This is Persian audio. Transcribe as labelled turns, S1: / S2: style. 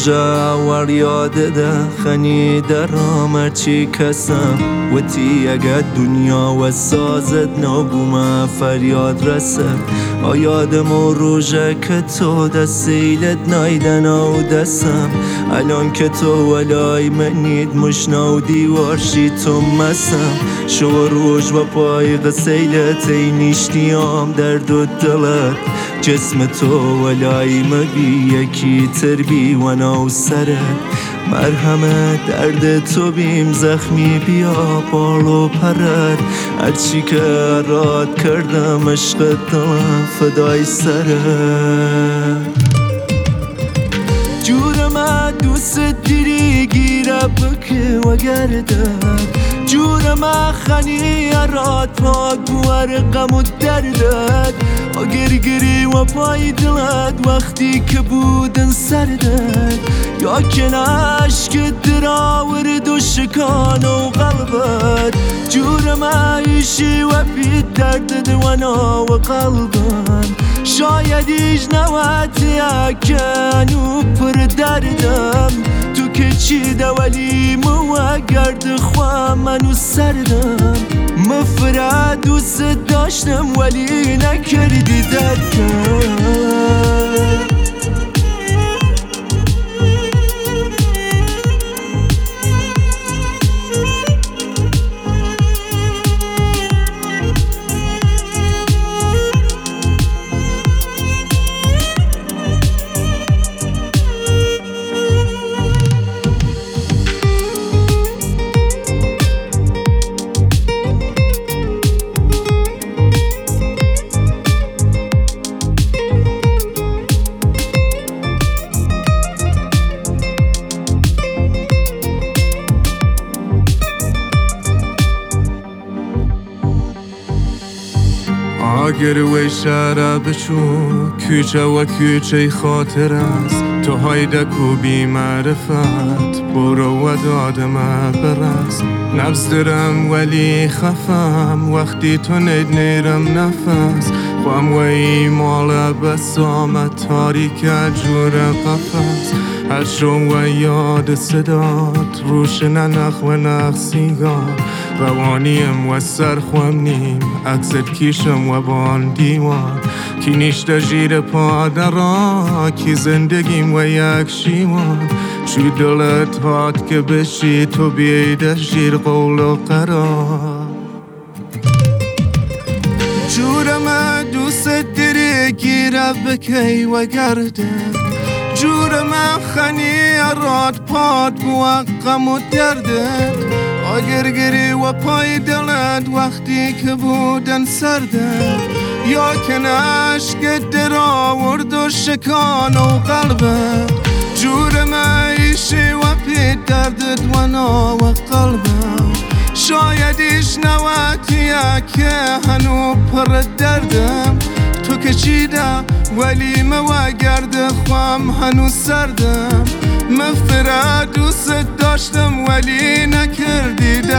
S1: روژه ور یادده خنیده رامر چی کسم وتی اگه دنیا و سازت نبومه فریاد رسد آیادم و روژه که تو دستیلت نایدن و دستم الان که تو ولای منید مشنا و دیوارشی تو مسم شو روژ و پای غسیلت ای نیشتیام درد و دلت جسم تو ولای مبی یکی تربی و نو سرت مرهمه درد تو بیم زخمی بیا بال و پرد هرچی که راد کردم عشق دلم فدای سرت جورم دوست دیری گیره بکه و گردد جورم خنی راد پاک بوار غم و دردد گرگری و پای دلت وقتی که بودن سردد یا که عشق دراورد و شکان و قلبت جورم عیشی و بی دردد و نا و قلبم شاید ایش نواتی اکنو پر دردم تو که چی دولی مو گرد خواه منو سردم مفرد دوست داشتم ولی نکردی درکم
S2: گروه شهر بشو کوچه و کوچه خاطر است تو هایدک و بی معرفت برو و دادم برست نبز درم ولی خفم وقتی تو نیرم نفس خوام و ایمال بسامت تاریک جور قفص هر شو و یاد صدات روشن نخ و نخ سیگار روانیم و سرخوام نیم عکست کیشم و بان دیوان کی نیشت جیر پادرا کی زندگیم و یک شیوان چی دلت هات که بشی تو بیده جیر قول و قرار جورم دوست دری گیره بکی و گرده جورم خنی راد پاد بو غم و درده گرگری و پای دلت وقتی که بودن سرده یا که عشق دراورد و شکان و قلبت جورم عیشی و پی دردت و نا و قلبم شاید ایش نواتی که هنو پر دردم تو که چیده ولی مو گرد خوام هنو سردم مفرد دوست داشتم ولی نکردی